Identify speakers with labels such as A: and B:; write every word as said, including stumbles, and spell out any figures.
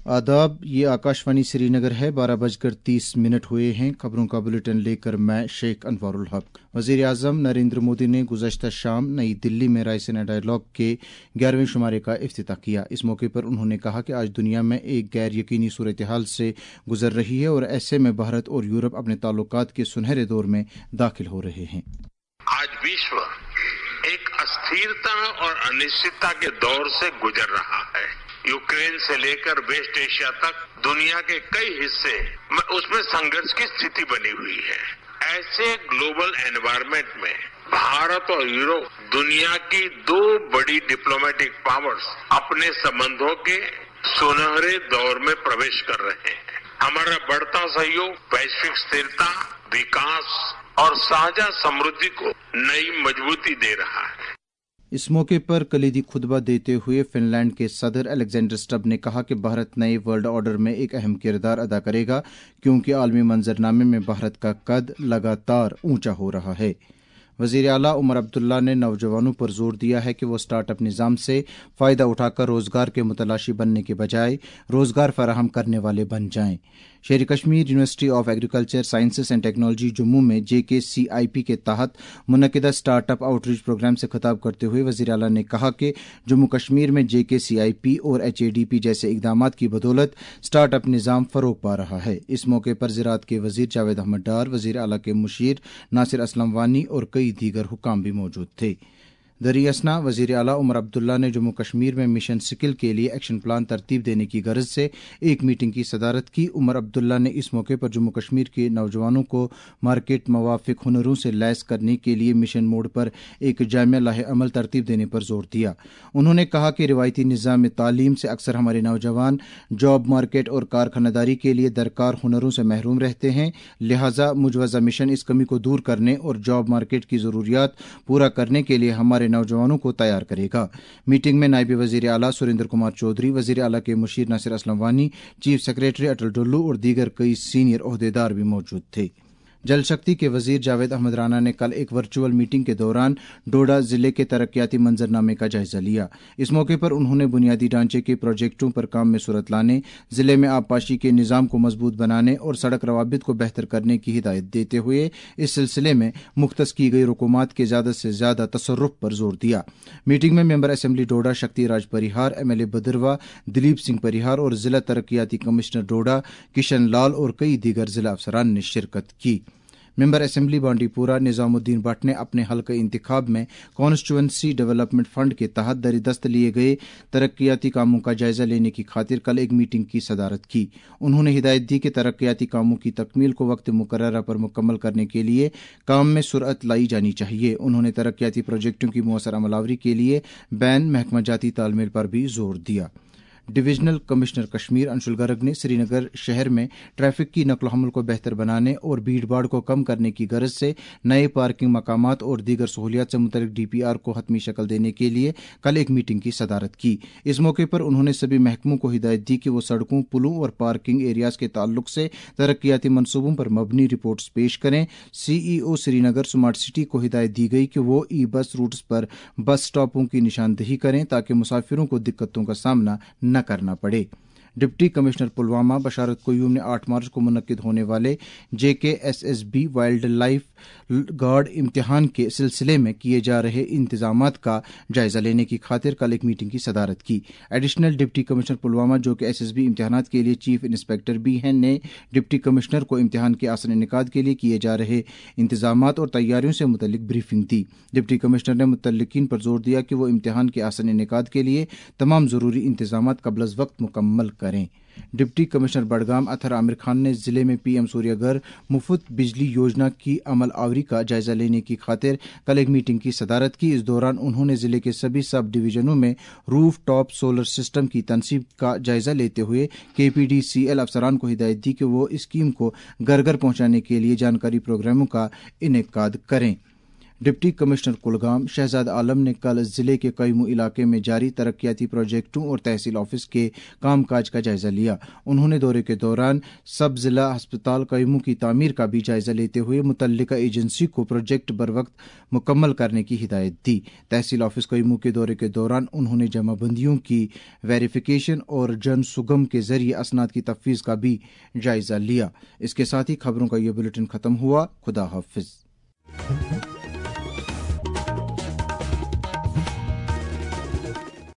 A: आदाब, ये आकाशवाणी श्रीनगर है। बारह बजकर तीस मिनट हुए हैं। खबरों का बुलेटिन लेकर मैं शेख अनवारुल हक। वज़ीर आज़म नरेंद्र मोदी ने गुज़श्ता शाम नई दिल्ली में रायसीना डायलॉग के ग्यारहवें शुमारे का इफ्तिताह किया। इस मौके पर उन्होंने कहा कि आज दुनिया में एक गैर यकीनी सूरत हाल से गुजर रही है और ऐसे में भारत और यूरोप अपने ताल्लुकात के सुनहरे दौर में दाखिल हो रहे हैं।
B: आज विश्व एक अस्थिरता और अनिश्चितता के दौर से गुजर रहा है। यूक्रेन से लेकर वेस्ट एशिया तक दुनिया के कई हिस्से में उसमें संघर्ष की स्थिति बनी हुई है। ऐसे ग्लोबल एनवायरनमेंट में भारत और यूरोप दुनिया की दो बड़ी डिप्लोमेटिक पावर्स अपने संबंधों के सुनहरे दौर में प्रवेश कर रहे हैं। हमारा बढ़ता सहयोग वैश्विक स्थिरता, विकास और साझा समृद्धि को नई मजबूती दे रहा है।
A: इस मौके पर कलीदी खुतबा देते हुए फिनलैंड के सदर अलेक्जेंडर स्टब ने कहा कि भारत नए वर्ल्ड ऑर्डर में एक अहम किरदार अदा करेगा, क्योंकि आलमी मंजरनामे में भारत का कद लगातार ऊंचा हो रहा है। वज़ीर आला उमर अब्दुल्ला ने नौजवानों पर जोर दिया है कि वो स्टार्टअप निज़ाम से फ़ायदा उठाकर रोज़गार के मुतलाशी बनने के बजाय रोज़गार फराहम करने वाले बन जाएं। Sher Kashmir university of agriculture sciences and technology Jammu में J K C I P के तहत मुनक़िदा स्टार्टअप आउटरीच प्रोग्राम से खिताब करते हुए वज़ीर आला ने कहा कि जम्मू कश्मीर में J K C I P और एच ए डी पी जैसे इक़दाम की बदौलत स्टार्टअप निज़ाम फ़रोग़ पा रहा है। इस मौके पर ज़राअत के वज़ीर जावेद अहमद डार, वज़ीर आला के मुशीर नासिर असलम वानी और कई दीगर हुक्काम भी मौजूद थे। दरी असना वज़ीर आला उमर अब्दुल्ला ने जम्मू कश्मीर में मिशन स्किल के लिए एक्शन प्लान तरतीब देने की गरज से एक मीटिंग की सदारत की। उमर अब्दुल्ला ने इस मौके पर जम्मू कश्मीर के नौजवानों को मार्केट मवाफिक हुनरों से लैस करने के लिए मिशन मोड पर एक जामिया लाहे अमल तरतीब देने पर जोर दिया। उन्होंने कहा कि रिवायती निज़ाम तालीम से अक्सर हमारे नौजवान जॉब मार्केट और कारखानदारी के लिए दरकार हुनरों से महरूम रहते हैं, लिहाजा मुजवज़ा मिशन इस कमी को दूर करने और जॉब मार्केट की ज़रूरियात पूरा करने के लिए हमारे नौजवानों को तैयार करेगा। मीटिंग में नायब वज़ीर आला सुरेंद्र कुमार चौधरी, वज़ीर आला के मुशीर नासिर असलम वानी, चीफ सेक्रेटरी अटल डुल्लू और दीगर कई सीनियर ओहदेदार भी मौजूद थे। जल शक्ति के वज़ीर जावेद अहमद राना ने कल एक वर्चुअल मीटिंग के दौरान डोडा जिले के तरक्याती मंजरनामे का जायजा लिया। इस मौके पर उन्होंने बुनियादी ढांचे के प्रोजेक्टों पर काम में सूरत लाने, जिले में आबपाशी के निज़ाम को मजबूत बनाने और सड़क रवाबित को बेहतर करने की हिदायत देते हुए इस सिलसिले में मुख्तस की गई रुकूमात के ज़्यादा से ज़्यादा तसर्रुफ पर जोर दिया। मीटिंग में मेंबर असम्बली डोडा शक्ति राज परिहार, एम एल ए बदरवा दिलीप सिंह परिहार और जिला तरक्याती कमिश्नर डोडा किशन लाल और कई दीगर जिला अफसरान ने शिरकत की। मेंबर असम्बली बांडीपुरा निजामुद्दीन भट्ट ने अपने हल्के इंतखाब में कॉन्स्टिट्यूएंसी डेवलपमेंट फंड के तहत दरिदस्त लिए गए तरक्याती कामों का जायजा लेने की खातिर कल एक मीटिंग की सदारत की। उन्होंने हिदायत दी कि तरक्याती कामों की तकमील को वक्त मुकर्ररा पर मुकम्मल करने के लिए काम में सुरअत लाई जानी चाहिए। उन्होंने तरक्याती प्रोजेक्टों की मुअस्सर अमलावरी के लिए बैन महकमा जाती तालमेल पर भी जोर दिया। डिविजनल कमिश्नर कश्मीर अंशुल गर्ग ने श्रीनगर शहर में ट्रैफिक की नकल हमल को बेहतर बनाने और भीड़ भाड़ को कम करने की गरज से नए पार्किंग मकामात और दीगर सहूलियात से मुतल्लिक डी पी आर को हतमी शक्ल देने के लिए कल एक मीटिंग की सदारत की। इस मौके पर उन्होंने सभी महकमों को हिदायत दी कि वो सड़कों, पुलों और पार्किंग एरियाज के ताल्लुक से तरक्याती मनसूबों पर मबनी रिपोर्ट्स पेश करें। C E O Srinagar smart city को हिदायत दी गई कि वो ई बस रूट्स पर बस स्टॉपों की निशानदही करें ताकि मुसाफिरों को दिक्कतों का सामना न करना पड़े। डिप्टी कमिश्नर पुलवामा बशारत कोयूम ने आठ मार्च को मुनक्किद होने वाले J K S S B wildlife guard इम्तिहान के सिलसिले में किए जा रहे इंतजामात का जायजा लेने की खातिर कल एक मीटिंग की सदारत की। एडिशनल डिप्टी कमिश्नर पुलवामा, जो कि एस एस बी इम्तिहानात के लिए चीफ इंस्पेक्टर भी हैं, ने डिप्टी कमिश्नर को इम्तिहान के आसन इनेकाद के लिए किए जा रहे इंतजामात और तैयारियों से मुतल्लिक ब्रीफिंग दी। डिप्टी कमिश्नर ने मुतल्लिकीन पर जोर दिया कि वो इम्तिहान के आसन इनेकाद के लिए तमाम जरूरी इंतजामात कबल वक्त मुकम्मल करें। डिप्टी कमिश्नर बडगाम अथर आमिर खान ने जिले में पीएम सूर्यघर मुफ्त बिजली योजना की अमल आवरी का जायजा लेने की खातिर कल एक मीटिंग की सदारत की। इस दौरान उन्होंने जिले के सभी सब डिवीजनों में रूफ टॉप सोलर सिस्टम की तनसीब का जायजा लेते हुए के पी डी सी एल अफसरान को हिदायत दी कि वो इस स्कीम को घर घर पहुंचाने के लिए जानकारी प्रोग्रामों का इनेकाद करें। ڈپٹی کمشنر کلگام شہزاد عالم نے کل ضلع کے قیمو علاقے میں جاری ترقیاتی پروجیکٹوں اور تحصیل آفس کے کام کاج کا جائزہ لیا۔ انہوں نے دورے کے دوران سب ضلع ہسپتال قیمو کی تعمیر کا بھی جائزہ لیتے ہوئے متعلقہ ایجنسی کو پروجیکٹ بروقت مکمل کرنے کی ہدایت دی۔ تحصیل آفس قیمو کے دورے کے دوران انہوں نے جمع بندیوں کی ویریفیکیشن اور جن سگم کے ذریعے اسناد کی تفویض کا بھی جائزہ لیا۔ اس کے ساتھ ہی خبروں کا یہ بلیٹن ختم ہوا۔ خدا حافظ۔